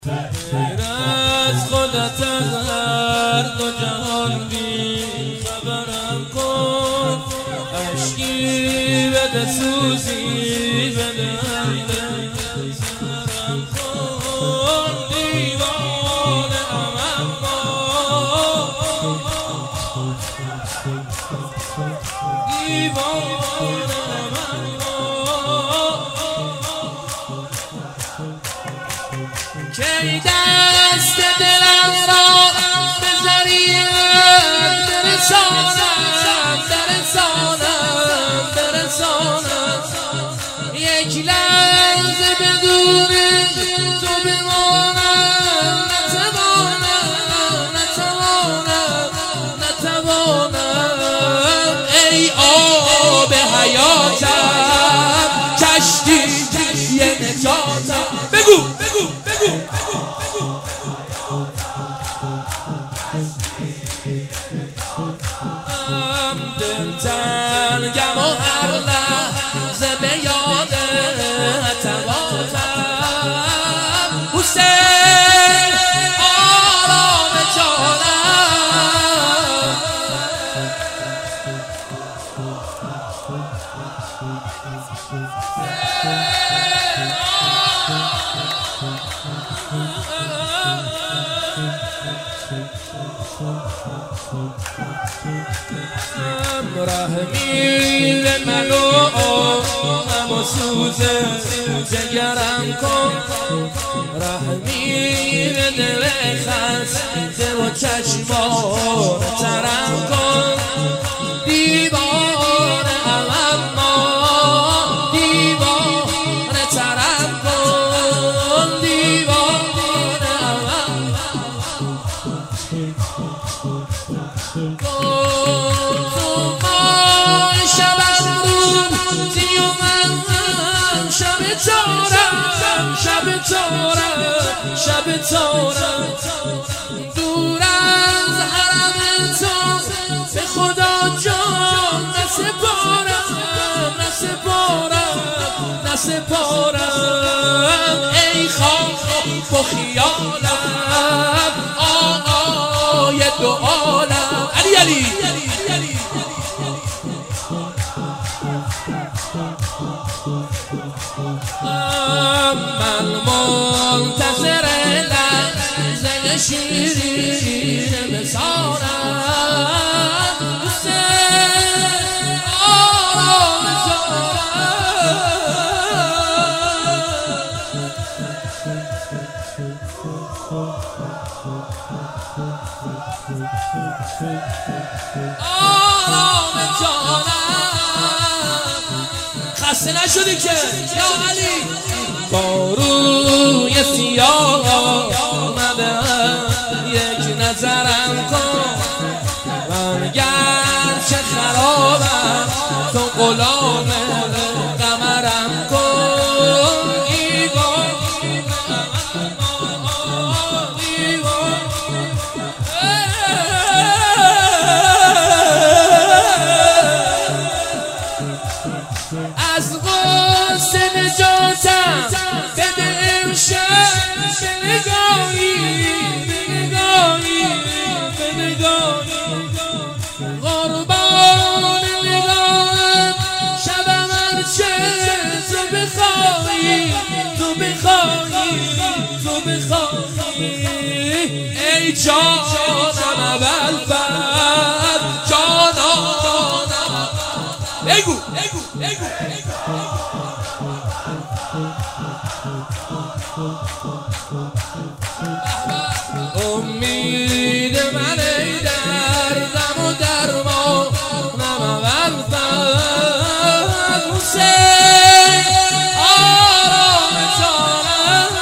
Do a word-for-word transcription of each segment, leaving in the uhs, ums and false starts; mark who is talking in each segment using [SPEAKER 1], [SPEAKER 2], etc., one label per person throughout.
[SPEAKER 1] غیر از خودت از هر دو جهان بی خبرم کن، عشقی بده سوزی بده سرم کن، دیوانه ام اما دیوانه ام کی دست دلم را بذاریم برسانم برسانم برسانم، یک لحظه بدون تو بمانم، نتوانم نتوانم نتوانم، ای آب حیاتم کشتی یه نجاتم. بگو بگو بگو دلتنگم و هر لحظه به یاد اتواتم، حسین آرام جانم، رحمی به من و آهم و سوز جگرم کن، رحمی به دل خسته و چشمان ترم کن، دیوانه ام اما دیوانه ترم کن، دیوانه ام شب تارم شب تارم دور از حرم تو به خدا جان نسپارم نسپارم نسپارم، ای خواب و خیالم آقای دو عالم. علی علی من منتظر لحظه شیرین مثالم، حسین آرام آرام جانم، خسته نشدی که یا علی. با روی سیاه آمده یک نظرم کن، من گرچه خرابم تو غلام قمرم کن، ایوان ایوان از غصه نجاتم بده امشب، به نگاهی به نگاهی به نگاهی، قربان نگاهم شبم هرچه تو بخواهی تو بخواهی تو بخواهی، ای جانم ابوالفضل جانانم. بگو بگو بگو امید من ای دردم و درمانم ابوالفضل، حسین آرام جانم،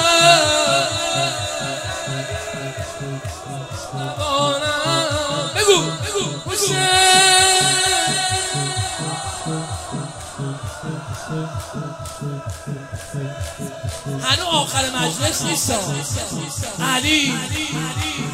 [SPEAKER 1] بگو بگو حسین هنو آخر مجلس نیست. علی